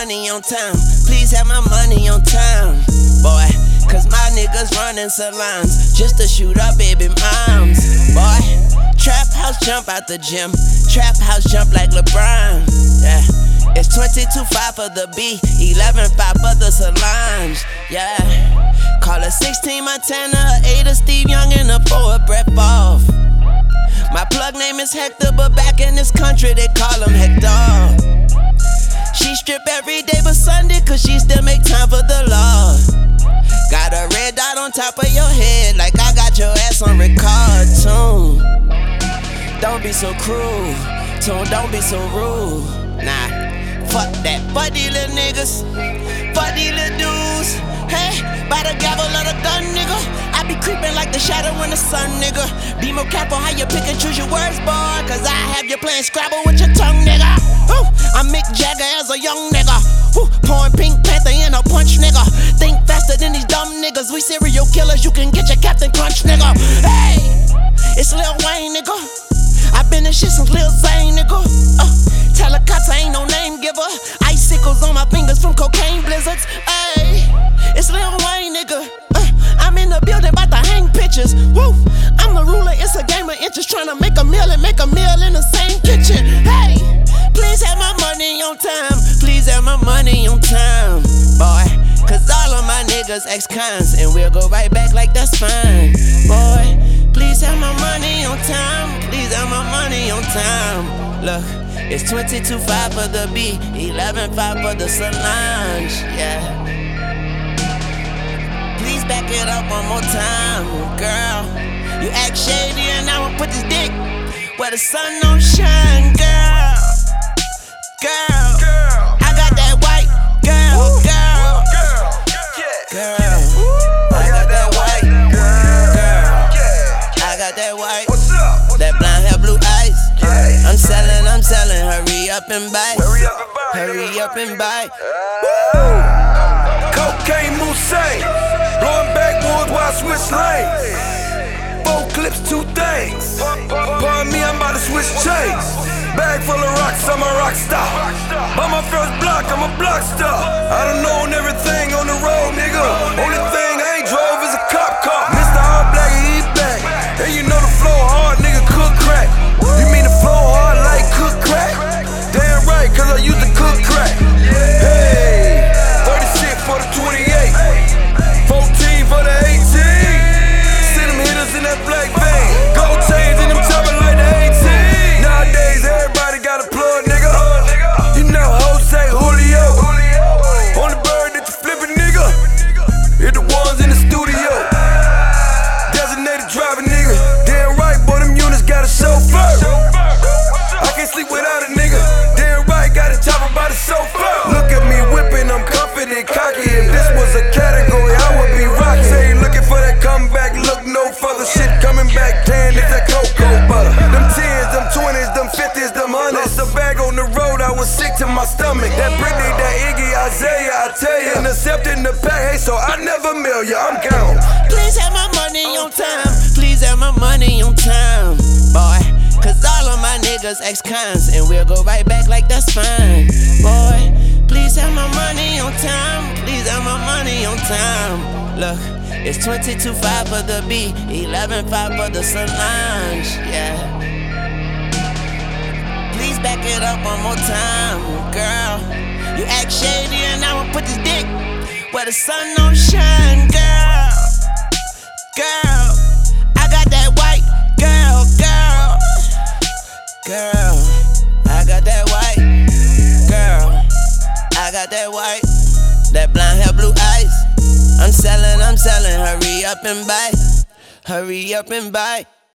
money on time. Please have my money on time, boy. Cause my niggas running salons just to shoot up baby moms, boy. Trap house jump out the gym. Trap house jump like LeBron, yeah. It's 22.5 for the B, 11.5 for the salons, yeah. Call it 16 Montana, 8 of Steve Young, and a 4 of Brett Favre. My plug name is Hector, but back in this country they call him Hector. She strip every day but Sunday, cause she still make time for the Lord. Got a red dot on top of your head, like I got your ass on record, tune. Don't be so cruel, tune, don't be so rude. Nah, fuck that, fuck these little niggas, fuck these little dudes. Hey, by the gavel of the gun, nigga, I be creeping like the shadow in the sun, nigga. Be more careful how you pick and choose your words, boy, cause I have you playing Scrabble with your tongue, nigga. Ooh, I'm Mick Jagger as a young nigga. Ooh, pouring Pink Panther in a punch, nigga. Think faster than these dumb niggas. We serial killers, you can get your Captain Crunch, nigga. Hey, it's Lil Wayne, nigga. I been in shit since Lil Zane, nigga. Tell the cops I ain't no name giver. Icicles on my fingers from cocaine blizzards. Hey, it's Lil Wayne, nigga. I'm in the building about to hang pictures. Woo, I'm the ruler, it's a game of interest. Trying to make a meal and make a meal in the same kitchen. Hey, please have my money on time. Please have my money on time, boy. Cause all of my niggas ex-cons, and we'll go right back like that's fine, boy. Please have my money on time. Please have my money on time. Look, it's 22.5 for the B, 11.5 for the Solange, yeah. Please back it up one more time, girl. You act shady and I will put this dick where the sun don't shine, girl. Girl, I got that white girl, girl. I got that white girl. I got that white, that blonde hair, blue eyes. I'm selling, hurry up and buy. Hurry up and buy. Cocaine Mousse, blowing backwoods while I switch lanes. 4 clips, 2 things. Pardon me, I'm about to switch chains. Bag full of rocks, I'm a rock star. By my first block, I'm a block star. I done known everything on the road, nigga. Only thing I ain't drove is a cop car. Mr. All Black and he back. And you know the flow hard, nigga, cook crack. You mean the flow hard like cook crack? Damn right, cause I used to cook crack. Hey, 36 for the 28, 14 for the 18. See them hitters in that black vein. Gold chains in them chopping like the 18. Nowadays, everybody got a plug, nigga. You know Jose Julio. On the bird that you flippin', nigga. Hit the ones in the studio. Designated driver, nigga. Damn right, boy, them units got a chauffeur. I can't sleep without a nigga. Damn right, got a chopper by the chauffeur. Look at me whipping, I'm confident, cocky. If this was a category, I would be rocking. Say looking for that comeback, look no further. Shit coming back, damn, it's that cocoa butter. Them 10s, them 20s, them 50s, them 100s. Lost a bag on the road, I was sick to my stomach. That Britney, that Iggy, Isaiah, I tell ya. Intercepting the pack, hey, so I never mail ya, I'm gone. Please have my money on time. Please have my money on time, boy. Cause all of my niggas ex-cons, and we'll go right back like that's fine, boy. Please have my money on time. Please have my money on time. Look, it's 22.5 for the B, 11.5 for the Solange, yeah. Please back it up one more time, girl. You act shady and I will put this dick where the sun don't shine, girl. Girl, I got that white girl. Girl, I got that white girl. I got that white, that blonde hair, blue eyes. I'm selling, hurry up and buy. Hurry up and buy.